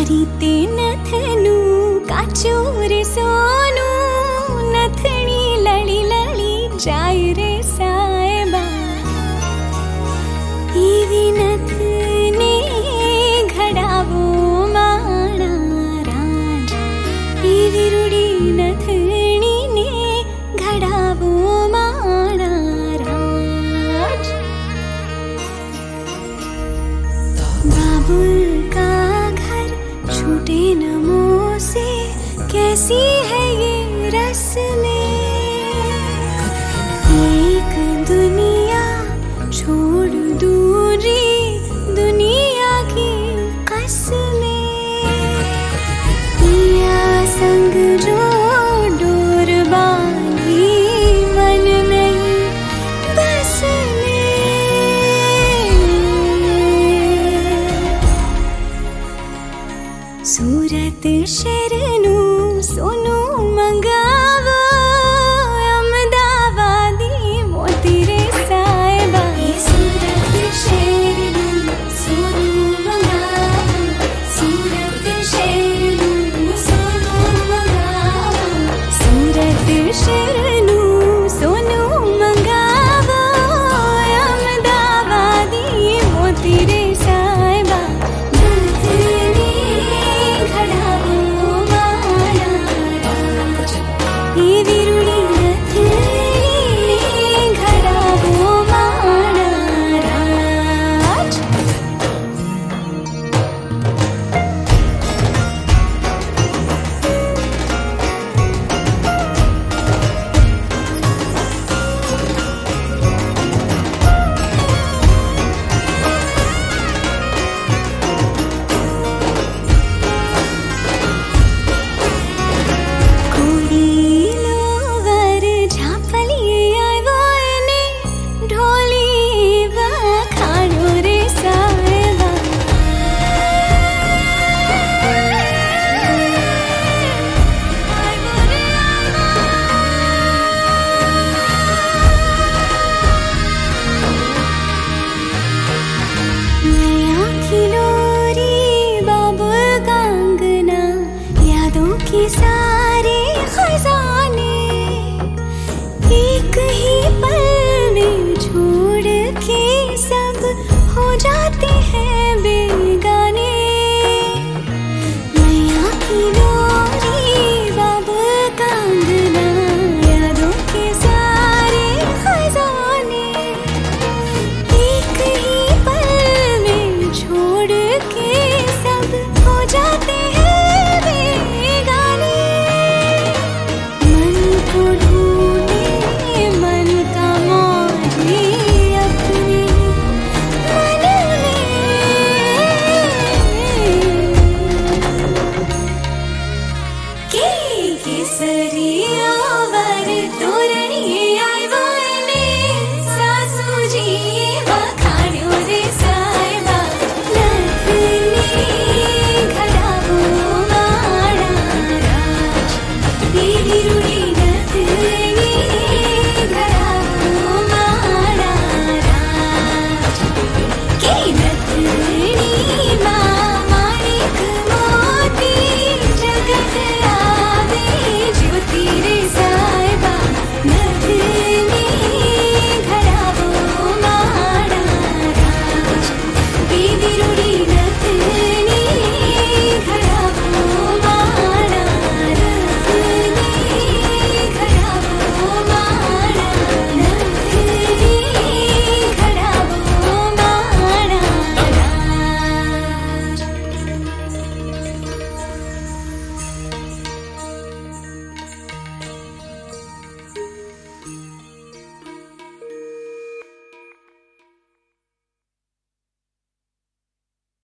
रीते नथनू काचूर सोनू नथनी लड़ी लड़ी जाय रे साहेबा ईवी नथने घडावो माणा राज ईवी रूडी नथनी ने घडावो माणा राज। बाबुल का छूटे नमों से कैसी है ये रस्में, एक दुनिया छोड़ दूरी दुनिया की कसमें, पिया संग जो डोर बांधी मन नहीं बस में। सूरत शरणू सोनू